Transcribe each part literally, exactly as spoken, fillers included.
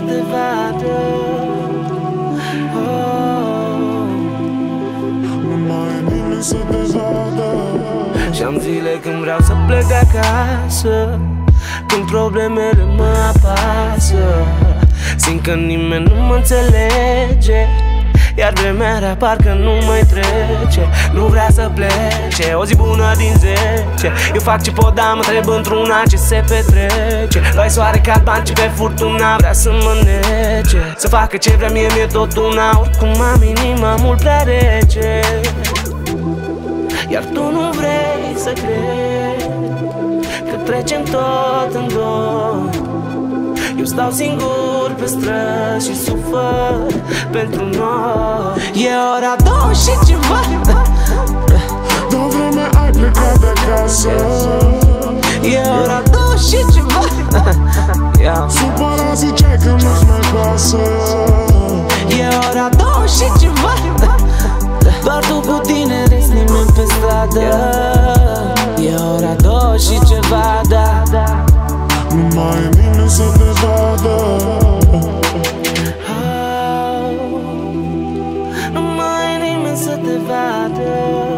te vadă. Oh. Nu mai e nimeni să te vadă. Și-am zile când vreau să plec de acasă, când problemele mă apasă. Simt că nimeni nu mă înțelege, iar vremea rea parcă nu mai trece. Nu vrea să plece, o zi bună din zece. Eu fac ce pot, dar mă întreb într-una ce se petrece. Doi soare cad bani ce pe furtuna vrea să mă nece. Să facă ce vrea mie, mie tot una. Oricum am inima mult prea rece, iar tu nu vrei să crezi că trecem tot în doi. Eu stau singur pe străzi și sufăr pentru noi. E ora două și ceva, de vreme ai plecat de acasă. E ora două și ceva, supărat ziceai că nu-ți mai pasă. E ora două și ceva, doar tu cu tine, rest nimeni pe stradă. E ora două și ceva, da, da. Nu mai e nimeni să te vadă. Oh, nu mai e nimeni să te vadă.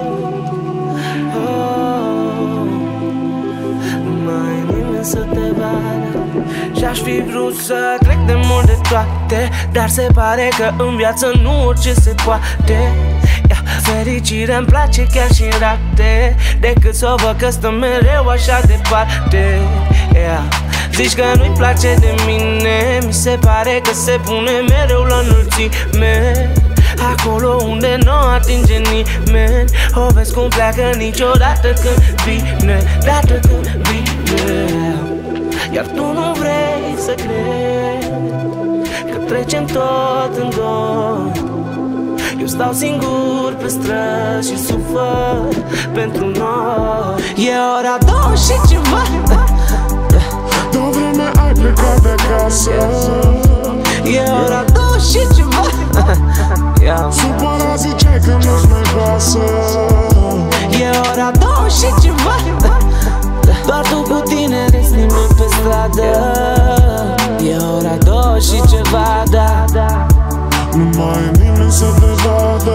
Oh, nu mai e nimeni să te vadă. Și-aș fi vrut să trec de mult de toate, dar se pare că în viață nu orice se poate. Yeah, fericirea-mi place chiar și în rate, decât să o văd că stă mereu așa departe. Yeah. Zici că nu-i place de mine, mi se pare că se pune mereu la înălțime, acolo unde nu atinge nimeni. O vezi cum pleacă niciodată când vine, dată când vine. Iar tu nu vrei să crezi că trecem tot în doi. Eu stau singur pe străzi și sufăr pentru noi. E ora două și ceva, de vreme ai plecat de acasă. E ora două și ceva, supărat ziceai că nu-ți mai pasă. E ora două și ceva, doar tu cu tine, rest nimeni pe stradă. E ora două și ceva, da, da. Nu mai e nimeni să te vadă.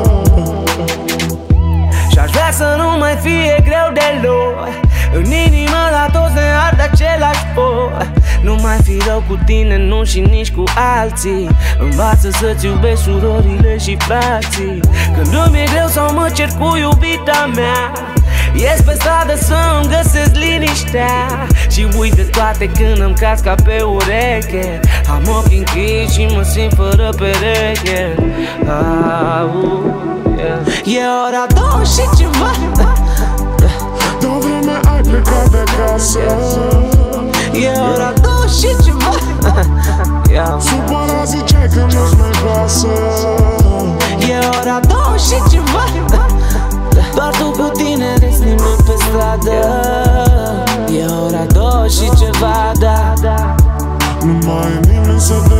Și-aș vrea să nu mai fie greu deloc, în inimă la toți ne arde același foc. Nu mai fi rău cu tine, nu și nici cu alții. Învață să-ți iubești surorile și frații. Când îmi e greu sau mă cer cu iubita mea, ies pe stradă să-mi găsesc liniștea. Și uit de toate când îmi caz ca pe ureche. Am ochii închiși și mă simt fără pereche. ah, uh, yeah. E ora două și ceva, de vreme ai plecat de acasă. E ora două și ceva, supărat ziceai că nu-ți mai pasă. E ora două și ceva, doar tu cu tine, rest nimeni pe stradă. E ora două și ceva, da, da. Nu mai e nimeni să te